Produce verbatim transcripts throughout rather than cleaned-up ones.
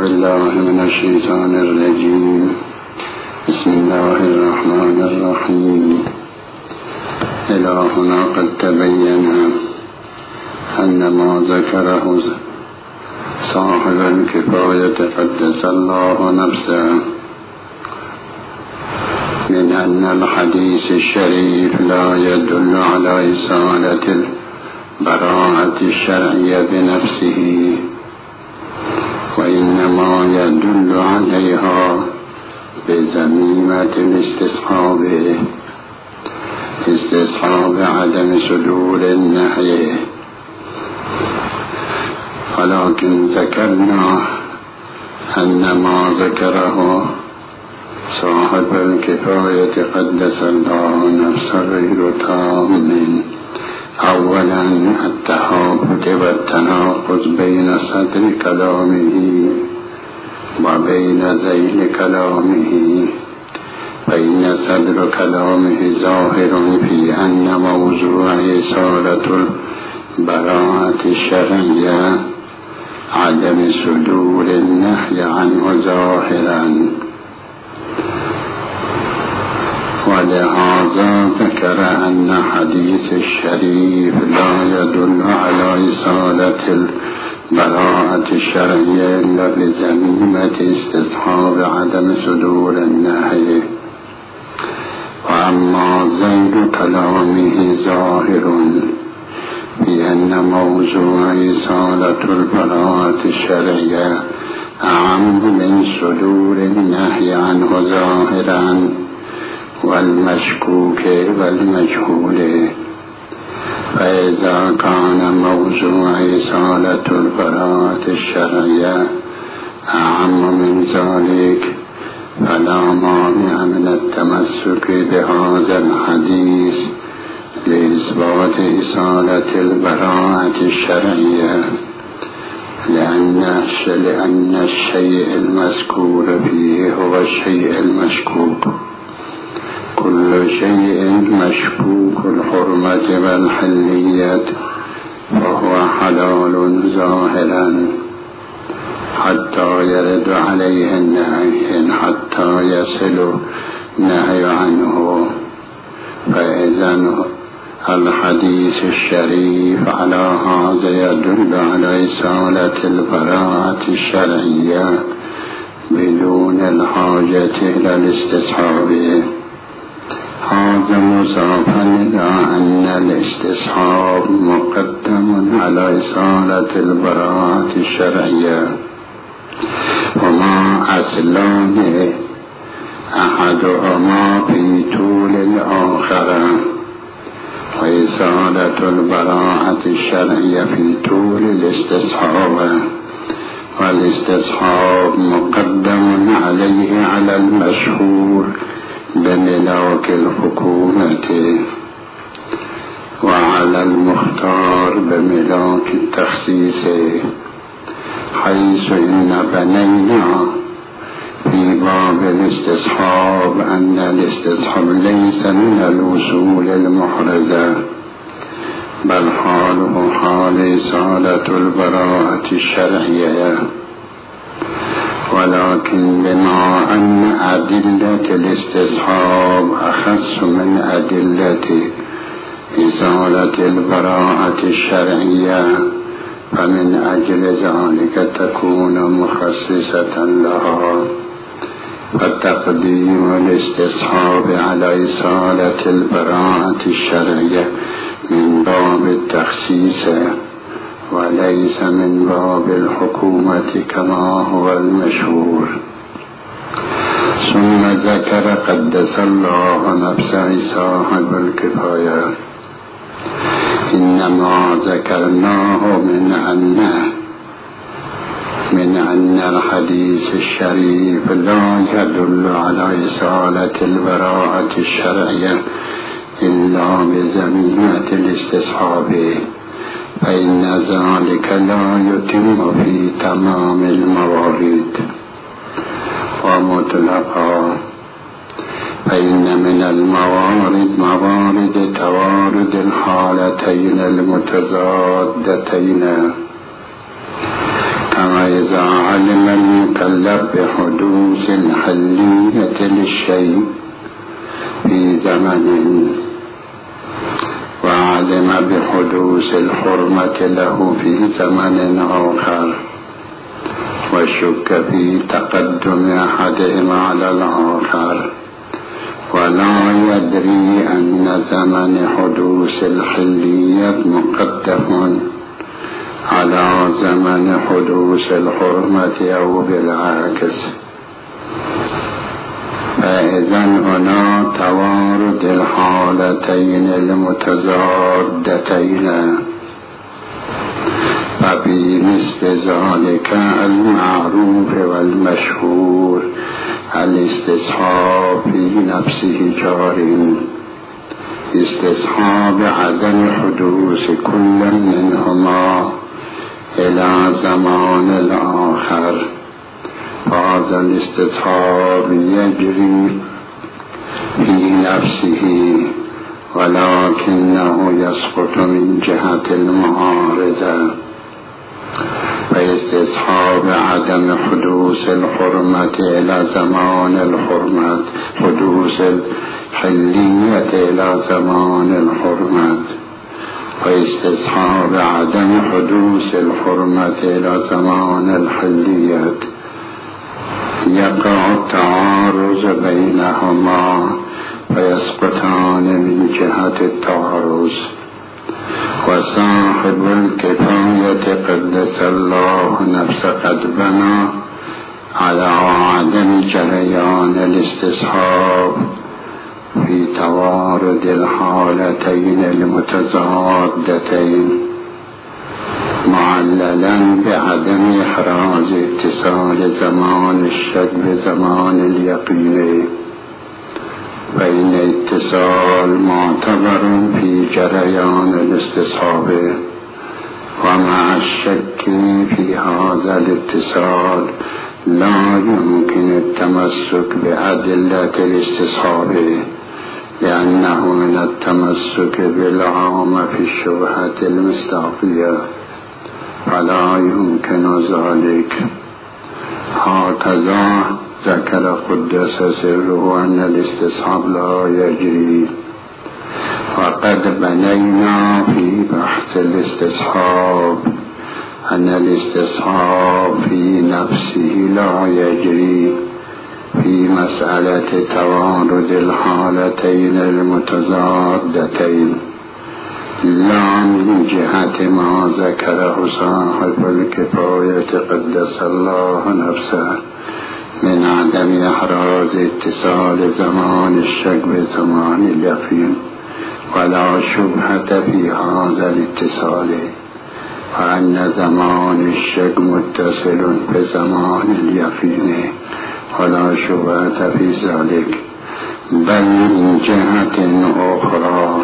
بالله من الشيطان الرجيم. بسم الله الرحمن الرحيم. إلهنا قد تبين أن ما ذكره صاحب الكفاية قدس الله نفسه من أن الحديث الشريف لا يدل على إصالة البراءة الشرعية بنفسه، وإنما يدل عليها بزميمة الاستصحاب استصحاب عدم صدور النهي. ولكن ذكرنا أن ما ذكره صاحب الكفاية قدس الله نفسه غير تام. أولا التحافظ والتناقض بين صدر كلامه وبين ذيل كلامه، فإن صدر كلامه ظاهر في أن موضوع إصالة البراءة الشرعية عدم صدور النهي عنه ظاهرا، ولهذا ذكر أن حديث الشريف لا يدل على إصالة البراءة الشرعية إلا بزميمة استصحاب عدم صدور النهي. وأما ذيل كلامه ظاهر في أن موضوع إصالة البراءة الشرعية أعم من صدور النهي عنه ظاهرا، والمشكوك والمجهول. فإذا كان موضوع إصالة البراءة الشرعية أعم من ذلك فلا مانع من التمسك بهذا الحديث لإثبات إصالة البراءة الشرعية، لأن لأن الشيء المذكور فيه هو الشيء المشكوك. كل شيء مشكوك الحرمة والحلية فهو حلال ظاهرا حتى يرد عليه النهي، حتى يصل النهي عنه. فإذا الحديث الشريف على هذا يدل على إصالة البراءة الشرعية بدون الحاجة إلى الاستصحاب. هذا مضافا إلى أن الاستصحاب مقدم على إصالة البراءة الشرعية، وما أصلان أحدهما في طول الآخر، وإصالة البراءة الشرعية في طول الاستصحاب، والاستصحاب مقدم عليه على المشهور بملاك الحكومة، وعلى المختار بملاك التخصيص، حيث إن بنينا في باب الاستصحاب أن الاستصحاب ليس من الوصول المحرزة، بل حاله حال إصالة البراءة الشرعية. ولكن بما أن أدلة الاستصحاب أخص من أدلة إصالة البراءة الشرعية، فمن أجل ذلك تكون مخصصة لها، فتقديم الاستصحاب على إصالة البراءة الشرعية من باب التخصيص وليس من باب الحكومة كما هو المشهور. ثم ذكر قدس الله نفسه صاحب الكفاية إنما ذكرناه من أن من أن الحديث الشريف لا يدل على إصالة البراءة الشرعية إلا بزميمة الاستصحاب، فإن ذلك لا يتم في تمام الموارد ومطلقا، فإن من الموارد موارد توارد الحالتين المتضادتين، كما إذا علم تكلم بحدوث الحلية للشيء في زمن، وعلم بحدوث الحرمة له في زمن آخر، وشك في تقدم أحدهما على الآخر، ولا يدري أن زمن حدوث الحلية مقدم على زمن حدوث الحرمة أو بالعكس. فإذا هنا توارد الحالتين المتضادتين، ففي مثل ذلك المعروف والمشهور الاستصحاب في نفسه جار، استصحاب عدم حدوث كل منهما إلى زمان الآخر، فهذا الاستصحاب يجري في نفسه ولكنه يسقط من جهة المعارضة. فاستصحاب عدم حدوث الحرمة إلى زمان الحرمة، حدوث الحلية إلى زمان الحرمة، واستصحاب عدم حدوث الحرمة إلى زمان الحلية، يقع التعارض بينهما فيسقطان من جهة التعارض. وصاحب الكفاية قدس الله نفسه قد بنى على عدم جريان الاستصحاب في توارد الحالتين المتضادتين، معللا بعدم إحراز اتصال زمان الشك بزمان اليقين، فإن اتصال معتبر في جريان الاستصحاب، ومع الشك في هذا الاتصال لا يمكن التمسك بأدلة الاستصحاب، لأنه من التمسك بالعام في الشبهة المصداقية، فلا يمكن ذلك. هكذا ذكر قدس سره أن الاستصحاب لا يجري، وقد بنينا في بحث الاستصحاب أن الاستصحاب في نفسه لا يجري في مسألة توارد الحالتين المتضادتين، لا من جهة ما ذكره صاحب الكفاية قدس الله نفسه من عدم إحراز اتصال زمان الشك بزمان اليقين، ولا شبهة في هذا الاتصال، وأن زمان الشك متصل بزمان اليقين ولا شبهة في ذلك. بل من جهة أخرى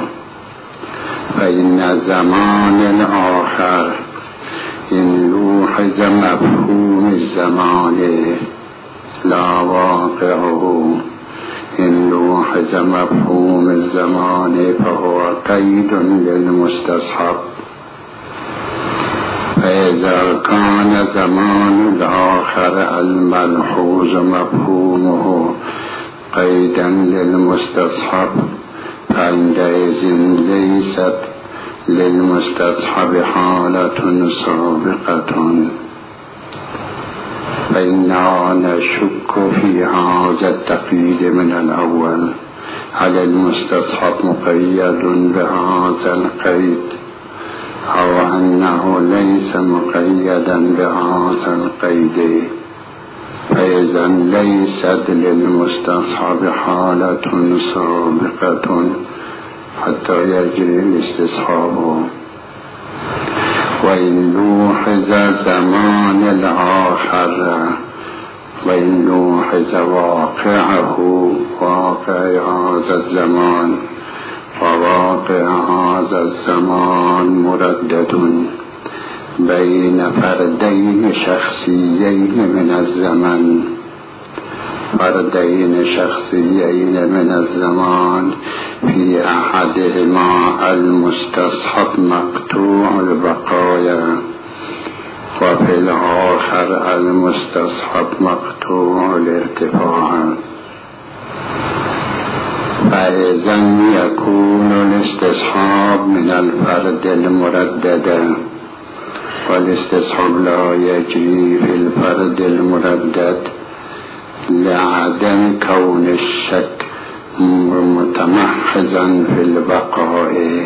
فإن زمان الآخر إن لوحظ مفهوم الزمان لا واقعه، إن لوحظ مفهوم الزمان فهو قيد للمستصحب. فإذا كان زمان الآخر الملحوظ مفهومه قيدا للمستصحب، فعندئذ ليست للمستصحب حالة سابقة، فإننا نشك في هذا التقييد من الأول، هل المستصحب مقيد بهذا القيد أو أنه ليس مقيدا بهذا القيد. فإذا ليست للمستصحب حالة سابقة حتى يجري الاستصحاب. وإن لوحظ زمان الآخر، وإن لوحظ واقعه، واقع هذا الزمان وواقع هذا الزمان مردد بين فردين شخصيين من الزمن، فردين شخصيين من الزمان في أحدهما المستصحب مقطوع البقايا، وفي الآخر المستصحب مقطوع الارتفاع. فإذا يكون الاستصحاب من الفرد المردد، والاستصحاب لا يجري في الفرد المردد لعدم كون الشك متمحضا في البقاء.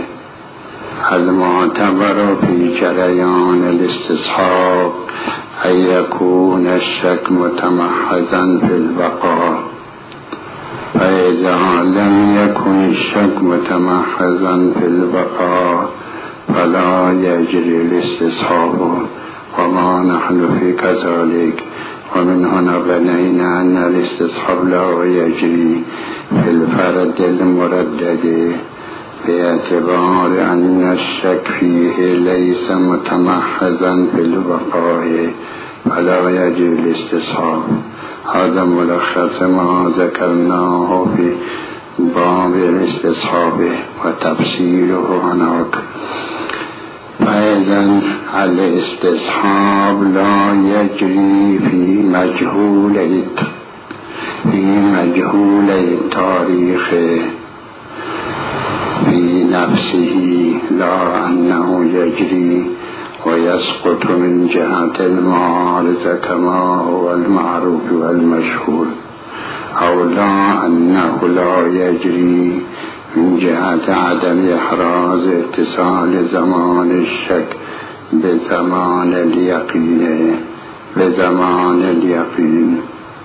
المعتبر في جريان الاستصحاب أن يكون الشك متمحضا في البقاء، فإذا لم يكن الشك متمحضا في البقاء فلا يجري الاستصحاب، وما نحن في كذلك. ومن هنا بنينا أن الاستصحاب لا يجري في الفرد المردد باعتبار أن الشك فيه ليس متمحضا في البقاء فلا يجري الاستصحاب. هذا ملخص ما ذكرناه في باب الاستصحاب وتفسيره هناك. فإذا الاستصحاب لا يجري في مجهول في مجهول التاريخ في نفسه، لا أنه يجري ويسقط من جهة المعارضة كما هو المعروف والمشهور، أو لا أنه لا يجري من جهة عدم إحراز اتصال زمان الشك بزمان اليقين بزمان اليقين.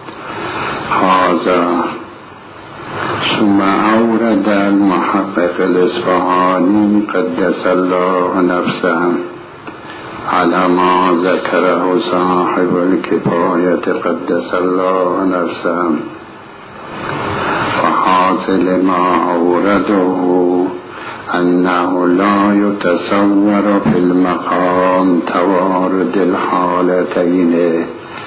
هذا ثم أورد المحقق الإصفهاني قدس الله نفسه على ما ذكره صاحب الكفاية قدس الله نفسه، وحاصل ما أورده أنه لا يتصور في المقام توارد الحالتين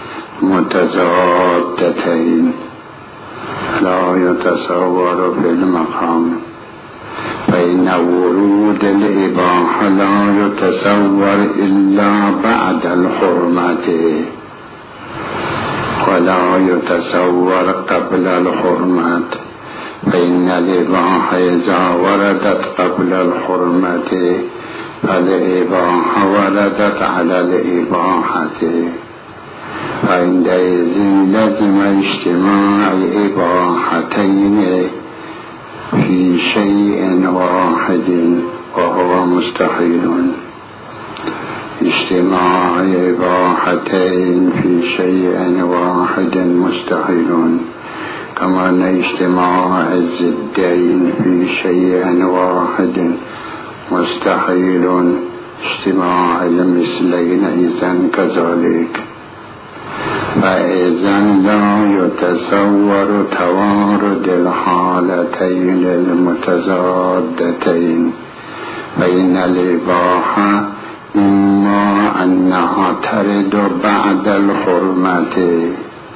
متضادتين، لا يتصور في المقام، فإن ورود الإباحة لا يتصور إلا بعد الحرمة ولا يتصور قبل الحرمة، فإن الإباحة إذا وردت قبل الحرمة فالإباحة وردت على الإباحة، فعندئذ لزم اجتماع إباحتين في شيء واحد وهو مستحيل. اجتماع إباحتين في شيء واحد مستحيل، كما أن اجتماع الزدين في شيء واحد مستحيل، اجتماع المثلين إذن كذلك. فإذا لا يتصور توارد الحالتين المتضادتين، فإن الإباحة إما أنها ترد بعد الحرمة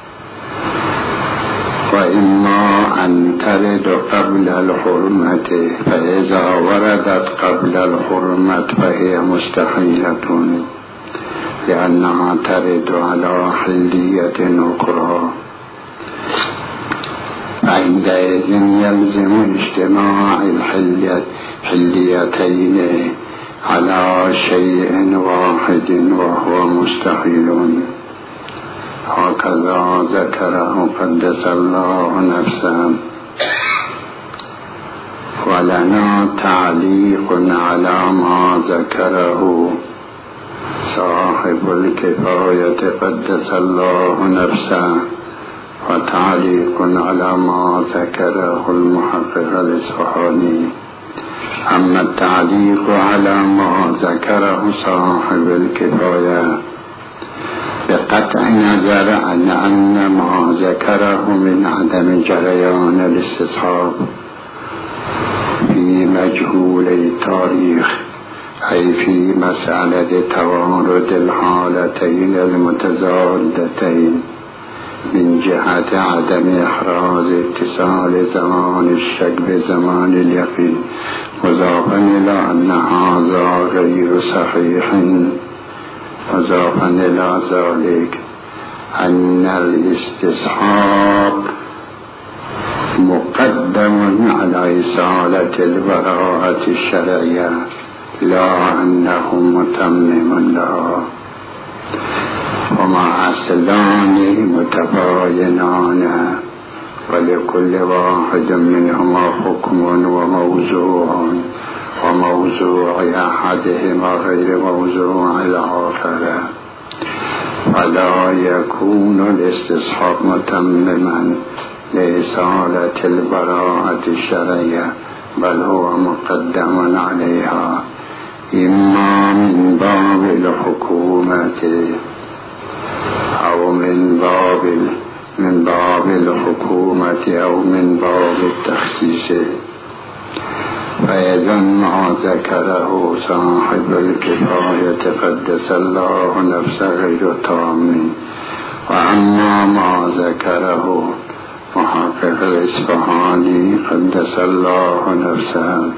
وإما أن ترد قبل الحرمة، فإذا وردت قبل الحرمة فهي مستحيلة لأنها ترد على حلية أخرى، عندئذ يلزم اجتماع الحليتين على شيء واحد وهو مستحيل. هكذا ذكره قدس الله نفسه. ولنا تعليق على ما ذكره صاحب الكفاية قدس الله نفسه، وتعليق على ما ذكره المحقق الإصفهاني. أما التعليق على ما ذكره صاحب الكفاية بقطع نظر عن أن ما ذكره من عدم جريان الاستصحاب في مجهول التاريخ، أي في مسألة توارد الحالتين المتضادتين من جهة عدم إحراز اتصال زمان الشك بزمان اليقين، مضافا إلى أن هذا غير صحيح مضافا إلى ذلك أن الاستصحاب مقدم على إصالة البراءة الشرعية لا أنه متمم لها، وما أصلان متباينان ولكل واحد منهما حكم وموضوع، وموضوع أحدهما غير موضوع الآخر، فلا يكون الاستصحاب متمما لإصالة البراءة الشرعية، بل هو مقدم عليها إما من باب الحكومة أو من باب من باب الحكومة أو من باب التخصيص. فإذا ما ذكره صاحب الكفاية قدس الله نفسه غير تام، وأما ما ذكره محقق الإصفهاني قدس الله نفسه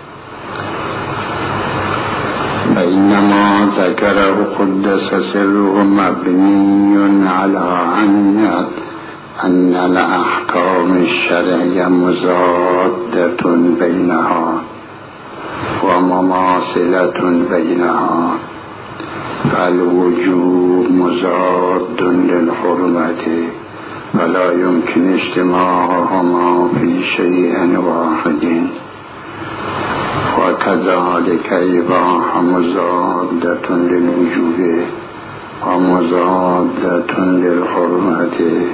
فإنما ذكره قدس سره مبني على أن أن الأحكام الشرعية مزادة بينها ومماثلة بينها، فالوجوب مزاد للحرمة فلا يمكن اجتماعهما في شيء واحد، وكذلك إباحة مزادة للوجوب ومزادة للحرمة،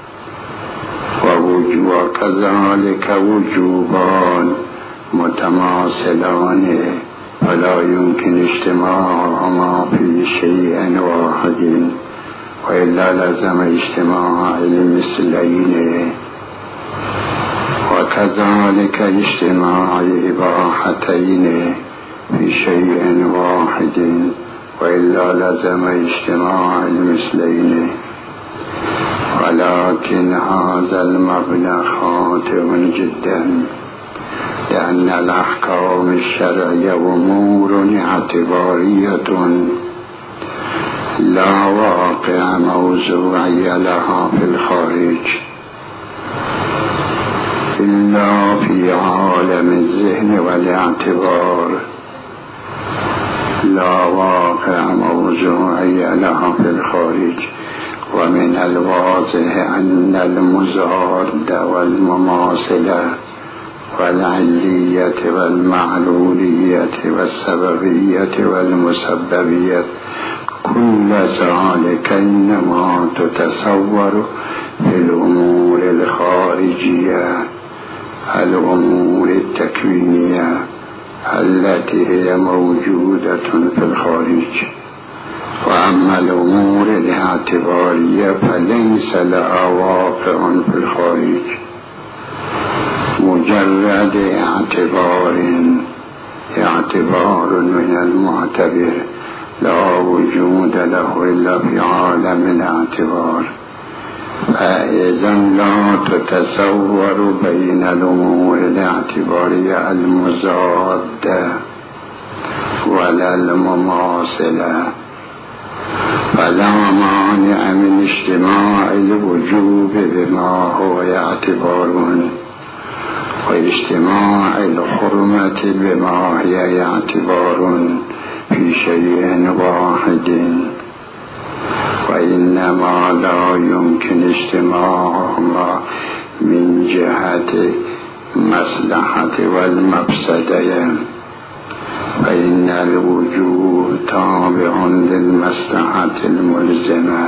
وكذلك وجوبان متماثلان فلا يمكن اجتماعهما في شيء واحد، وإلا لزم اجتماع المثلين، وكذلك اجتماع إباحتين في شيء واحد، وإلا لزم اجتماع المثلين. ولكن هذا المبنى خاطئ جدا، لأن الأحكام الشرعية أمور اعتبارية لا واقع موضوعي لها في الخارج إلا في عالم الذهن والاعتبار، لا واقع موضوعي لها في الخارج. ومن الواضح أن المزاد والمماثلة والعلية والمعلولية والسببية والمسببية كل ذلك إنما تتصور في الأمور الخارجية، الأمور التكوينية التي هي موجودة في الخارج. وأما الأمور الاعتبارية فليس لها واقع في الخارج، مجرد اعتبار اعتبار من المعتبر لا وجود له إلا في عالم الاعتبار. فإذا لا تتصور بين الأمور الاعتبارية المزادة ولا المماثلة، فلا مانع من اجتماع الوجوب بما هو اعتبار، واجتماع الحرمة بما هي اعتبار في شيء واحد، وإنما لا يمكن اجتماعهما من جهة مصلحة والمفسدة، فإن الوجوب تابع للمصلحة الملزمة،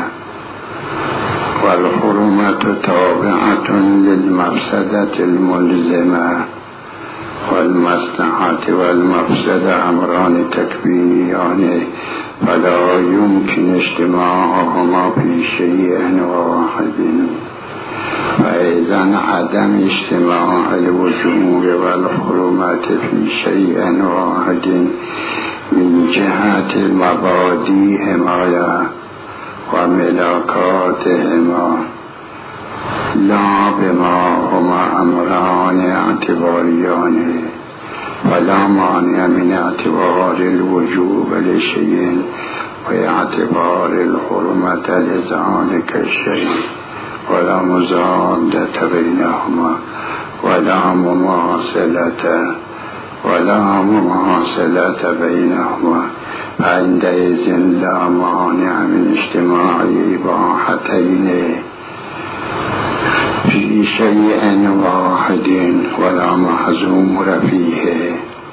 والحرمة تابعة للمفسدة الملزمة، والمصلحة والمفسدة أمران تكوينيان فلا يمكن اجتماعهما في شيء واحد. فإذا عدم اجتماع الوجوب والحرمة في شيء واحد من جهة مبادئهما وملاكاتهما لا بما هما أمران اعتباريان، ولا مانع من اعتبار الوجوب لشيء واعتبار الحرمة لذلك الشيء ولا مزادة بينهما ولا مماثلة ولا مماثلة بينهما، فعندئذ لا مانع من اجتماع إباحتين في شيء واحد ولا محظور فيه.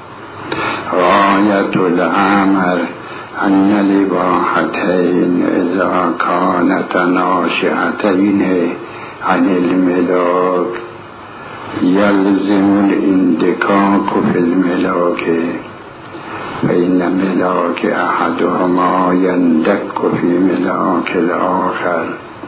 غاية الأمر أن الإباحتين إذا كانتا ناشئتين عن الملاك يلزم الاندكاك في الملاك، فإن ملاك أحدهما يندك في ملاك الآخر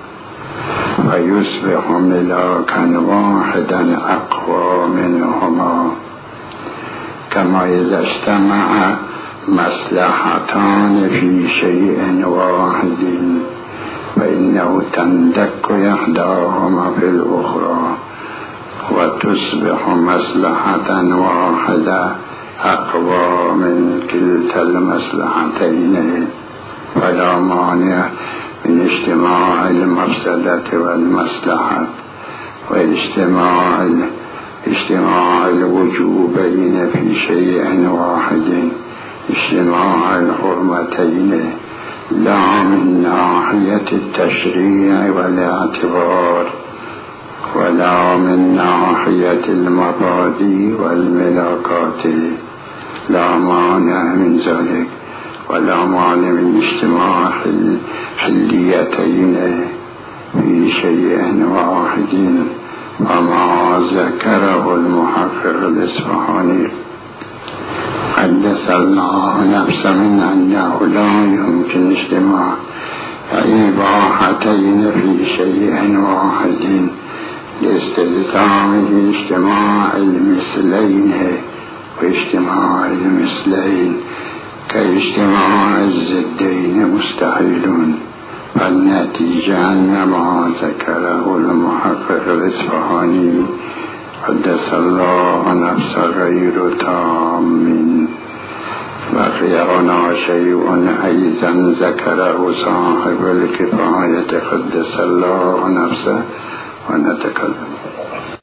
فيصبح ملاكا واحدا أقوى منهما، كما إذا اجتمع مصلحتان في شيء واحد فإنه تندك إحداهما في الأخرى وتصبح مصلحة واحدة أقوى من كلتا المصلحتين، فلا مانع من اجتماع المفسدة والمصلحة واجتماع اجتماع الوجوبين في شيء واحد، اجتماع الحرمتين لا من ناحية التشريع والاعتبار ولا من ناحية المبادئ والملاكات، لا مانع من ذلك ولا مانع من اجتماع حليتين في شيء واحد، وما ذكره المحقق الإصفهاني قدس الله نفسه من أنه لا يمكن اجتماع إباحتين في شيء واحد لاستلزامه اجتماع المثلين، واجتماع المثلين كاجتماع الزدين مستحيل، فالنتيجة أن ما ذكره المحقق الإصفهاني قدس الله نفسه غير تام. بقي هنا شيء أيضا ذكره صاحب الكفاية قدس الله نفسه ونتكلم.